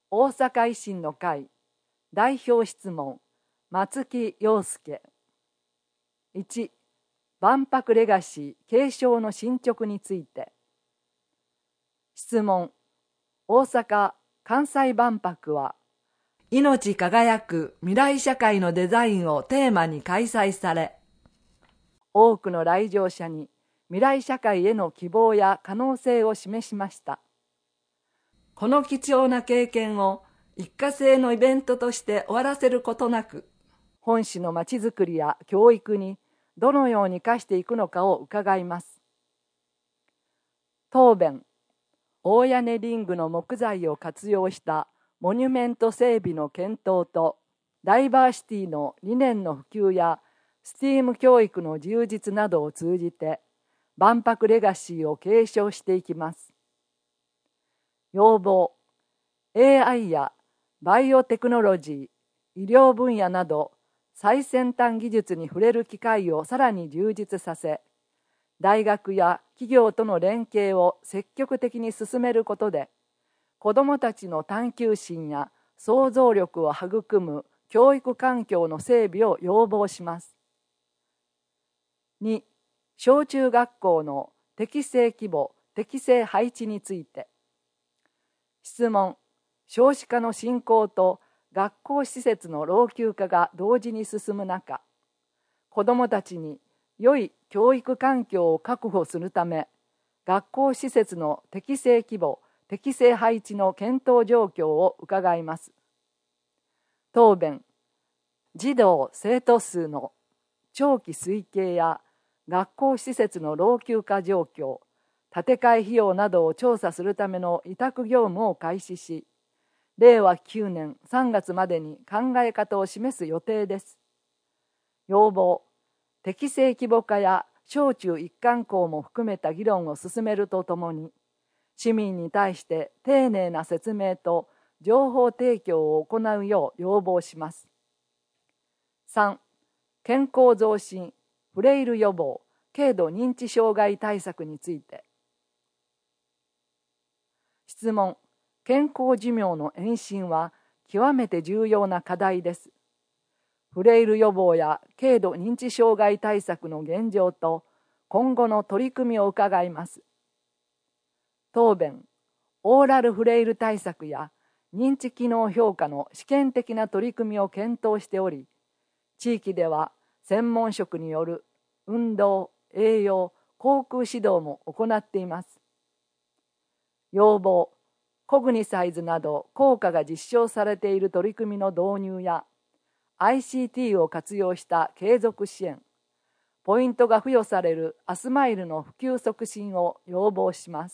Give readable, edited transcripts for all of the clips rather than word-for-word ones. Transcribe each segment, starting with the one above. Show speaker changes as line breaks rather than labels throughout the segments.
大阪維新の会代表質問松木陽介。1、万博レガシー継承の進捗について。質問。大阪・関西万博は命輝く未来社会のデザインをテーマに開催され、多くの来場者に未来社会への希望や可能性を示しました。この貴重な経験を一過性のイベントとして終わらせることなく、本市のまちづくりや教育にどのように生かしていくのかを伺います。答弁。大屋根リングの木材を活用したモニュメント整備の検討と、ダイバーシティの理念の普及やSTEAM教育の充実などを通じて、万博レガシーを継承していきます。要望。AI やバイオテクノロジー、医療分野など最先端技術に触れる機会をさらに充実させ、大学や企業との連携を積極的に進めることで、子どもたちの探求心や想像力を育む教育環境の整備を要望します。2、小中学校の適正規模・適正配置について。質問。少子化の進行と学校施設の老朽化が同時に進む中、子どもたちに良い教育環境を確保するため、学校施設の適正規模・適正配置の検討状況を伺います。答弁。児童・生徒数の長期推計や学校施設の老朽化状況、建て替え費用などを調査するための委託業務を開始し、令和9年3月までに考え方を示す予定です。要望。適正規模化や小中一貫校も含めた議論を進めるとともに、市民に対して丁寧な説明と情報提供を行うよう要望します。3、健康増進、フレイル予防、軽度認知障害対策について。質問。健康寿命の延伸は極めて重要な課題です。フレイル予防や軽度認知障害対策の現状と今後の取り組みを伺います。答弁。オーラルフレイル対策や認知機能評価の試験的な取り組みを検討しており、地域では専門職による運動、栄養、航空指導も行っています。要望。コグニサイズなど効果が実証されている取り組みの導入や ICT を活用した継続支援、ポイントが付与されるアスマイルの普及促進を要望します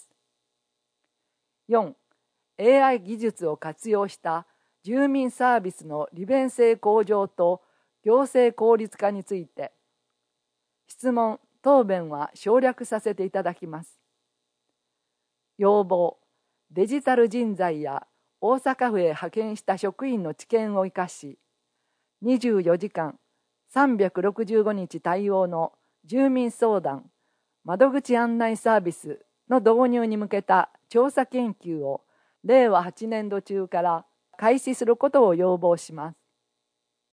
。4、AI 技術を活用した住民サービスの利便性向上と行政効率化について。質問・答弁は省略させていただきます。要望。デジタル人材や大阪府へ派遣した職員の知見を生かし、24時間365日対応の住民相談、窓口案内サービスの導入に向けた調査研究を令和8年度中から開始することを要望します。